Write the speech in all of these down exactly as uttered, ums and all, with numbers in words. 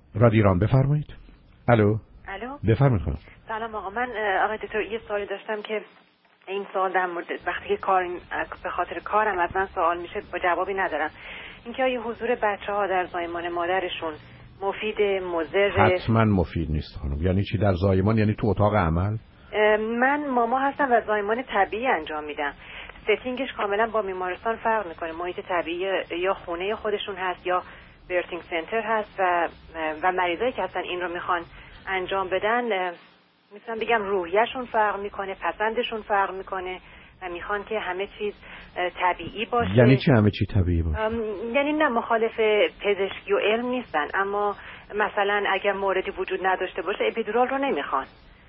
رادیو ایران بفرمایید. الو. الو. بفرمایید خانم. سلام آقا، من آقای دکتر یه سوالی داشتم که این سوال در مورد وقتی که کار به خاطر کارم از من سوال میشه با جوابی ندارم. اینکه آیا حضور بچه‌ها در زایمان مادرشون مفید مضر؟ حتما مفید نیست خانم. یعنی چی در زایمان؟ یعنی تو اتاق عمل؟ من ماما هستم و زایمان طبیعی انجام میدم. ستینگش کاملا با بیمارستان فرق میکنه. محیط طبیعی یا خونه خودشون هست یا برتینگ سنتر هست و و مریضایی که اصلا این رو میخوان انجام بدن میتونم بگم روحیه‌شون فرق میکنه، پسندشون فرق میکنه و میخوان که همه چیز طبیعی باشه. یعنی چی همه چی طبیعی باشه؟ یعنی نه مخالف پزشکی و علم نیستن، اما مثلا اگر موردی وجود نداشته باشه اپیدورال رو نمیخوان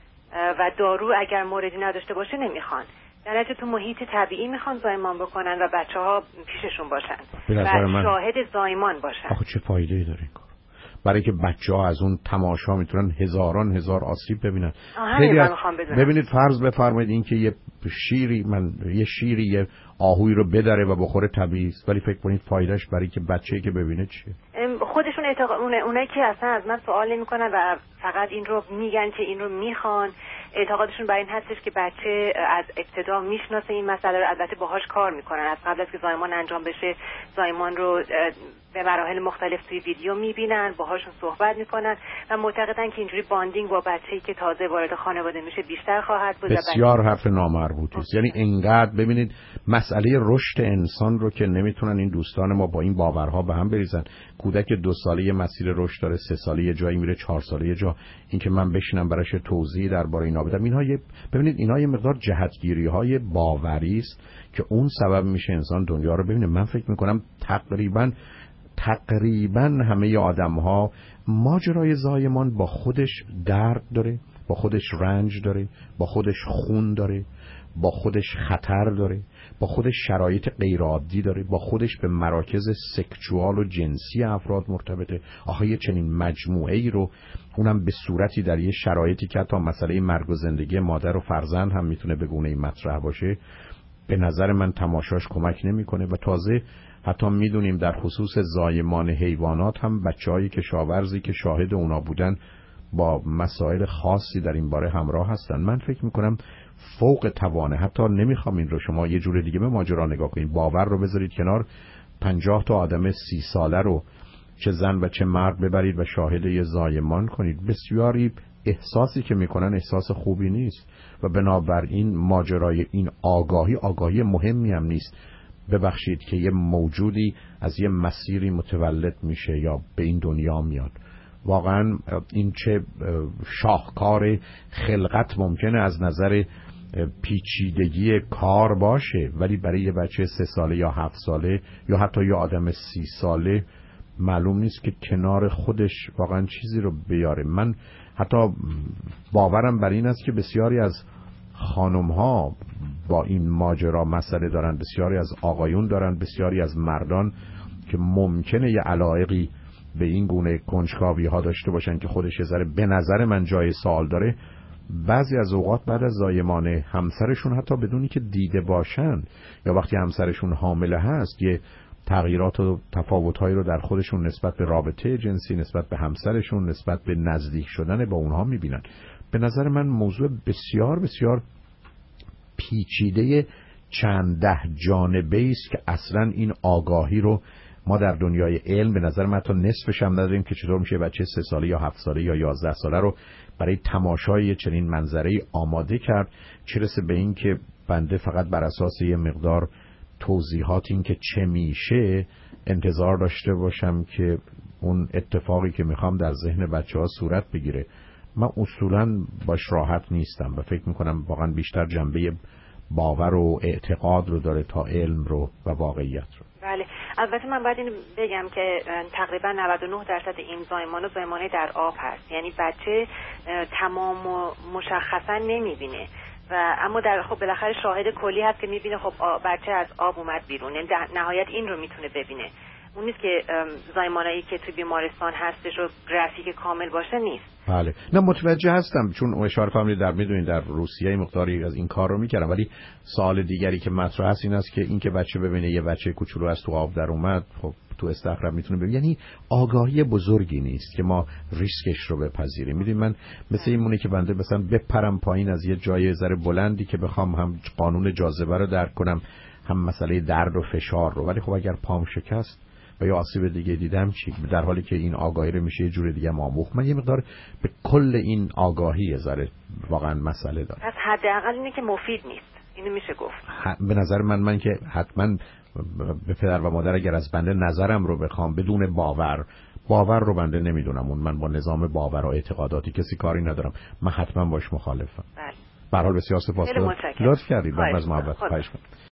و دارو اگر موردی نداشته باشه نمیخوان. در نتیجه تو محیط طبیعی میخوان زایمان بکنن و بچه‌ها پیششون باشن و من... شاهد زایمان باشن. آخه چه فایده‌ای داره این کار؟ برای که بچه‌ها از اون تماشا میتونن هزاران هزار آسیب ببینن. خیلی از... ببینید فرض بفرمایید این که یه شیری من یه شیری یه آهوی رو بدره و بخوره طبیعی است، ولی فکر کنید فایدهش برای که بچه‌ای که ببینه چیه؟ خودشون اعتقاد اونایی که اصلا از من سوال نمی‌کنن و فقط این رو میگن که این رو میخوان، اعتقادشون بر این هستش که بچه از ابتدا میشناسه این مسئله رو، البته باهاش کار میکنن. از قبل از که زایمان انجام بشه زایمان رو به مراحل مختلف توی ویدیو میبینن، باهاشون صحبت میکنن و معتقدن که اینجوری باندینگ با بچه‌ای که تازه وارد خانواده میشه بیشتر خواهد بود. بسیار حرف نامربوطی است. یعنی انقدر ببینید مسئله رشد انسان رو که نمیتونن این دوستان ما با این باورها به هم بریزن. کودک دو ساله یه مسیر رشد داره، سه ساله یه جایی میره، چهار ساله یه جا. این که من بشینم براش توضیح درباره اینا بدم، اینها یه ببینید اینها یه مقدار جهتگیری‌های باوری است که اون سبب میشه انسان دنیا رو ببینه. من فکر میکنم تقریبا تقریبا همه آدم‌ها ماجرای زایمان با خودش درد داره، با خودش رنج داره، با خودش خون داره، با خودش خطر داره، با خودش شرایط غیرعادی داره، با خودش به مراکز سکشوال و جنسی افراد مرتبطه. آخه یه چنین مجموعه ای رو اونم به صورتی در یه شرایطی که حتی مسئله مرگ و زندگی مادر و فرزند هم میتونه به گونه‌ای مطرح باشه، به نظر من تماشاش کمک نمیکنه. و تازه حتی میدونیم در خصوص زایمان حیوانات هم بچه‌های کشاورزی که شاهد اونا بودن با مسائل خاصی در این باره همراه هستن. من فکر میکنم فوق توانه، حتی نمیخوام این رو شما یه جور دیگه به ماجرا نگاه کنید، باور رو بذارید کنار، پنجاه تا آدم سی ساله رو چه زن و چه مرد ببرید و شاهد یه زایمان کنید، بسیاری احساسی که میکنن احساس خوبی نیست و بنابراین ماجرای این آگاهی آگاهی مهمی هم نیست. ببخشید که یه موجودی از یه مسیری متولد میشه یا به این دنیا میاد، واقعا این چه شاهکار خلقت ممکنه از نظر پیچیدگی کار باشه، ولی برای یه بچه سه ساله یا هفت ساله یا حتی یه آدم سی ساله معلوم نیست که کنار خودش واقعا چیزی رو بیاره. من حتی باورم بر این است که بسیاری از خانم ها با این ماجرا مسئله دارن، بسیاری از آقایون دارن، بسیاری از مردان که ممکنه یه علایقی به این گونه کنجکاوی ها داشته باشن که خودش یه ذره به نظر من جای سوال داره. بعضی از اوقات بعد از زایمان همسرشون حتی بدونی که دیده باشن یا وقتی همسرشون حامله هست یه تغییرات و تفاوت‌هایی رو در خودشون نسبت به رابطه جنسی، نسبت به همسرشون، نسبت به نزدیک شدن با اونها میبینن. به نظر من موضوع بسیار بسیار پیچیده چند ده جانبه است که اصلا این آگاهی رو ما در دنیای علم به نظر من حتی نصفش هم نداریم که چطور میشه بچه سه ساله یا هفت ساله یا یازده ساله رو برای تماشای چنین منظری آماده کرد. چه رسه به این که بنده فقط بر اساس یه مقدار توضیحات این که چه میشه انتظار داشته باشم که اون اتفاقی که میخوام در ذهن بچه ها صورت بگیره. من اصولاً باش راحت نیستم و فکر میکنم واقعا بیشتر جنبه باور و اعتقاد رو داره تا علم رو و واقعیت رو. بله، البته من باید اینو بگم که تقریبا نود و نه درصد این زایمان و زایمانه در آب هست، یعنی بچه تمام و مشخصا نمیبینه و اما در خب بالاخره شاهد کلی هست که میبینه خب بچه از آب اومد بیرون، یعنی نهایت این رو میتونه ببینه. اون نیست که زایمانایی که توی بیمارستان هستش و گرافیک کامل باشه نیست. بله نه متوجه هستم، چون اشاره فرمودید در میدونید در روسیه مقداری از این کار رو میکردن، ولی سوال دیگری که مطرح هست این است که این که بچه ببینه یه بچه کوچولو از تو آب در اومد، خب تو استخرم میتونه ببینه، یعنی آگاهی بزرگی نیست که ما ریسکش رو بپذیریم. میدونید من مثل این مونه که بنده مثلا بپرم پایین از یه جای ذره بلندی که بخوام هم قانون جاذبه رو درک کنم هم مسئله درد و فشار رو، ولی خب اگر پام شکست و یا آسیب دیگه دیدم چی؟ در حالی که این آگاهی رو میشه یه جور دیگه آموخت. من یه مقدار به کل این آگاهی ذره واقعا مسئله داره. پس حداقل اینه که مفید نیست، اینو میشه گفت. به نظر من من که حتما به پدر و مادر اگر از بنده نظرم رو بخوام بدون باور، باور رو بنده نمیدونم، اون من با نظام باور و اعتقاداتی کسی کاری ندارم، من حتما باش مخالفم. بله. به هر حال بسیار سپاسگزارم. لطف کردید. بعد از محبت خواهش کنم.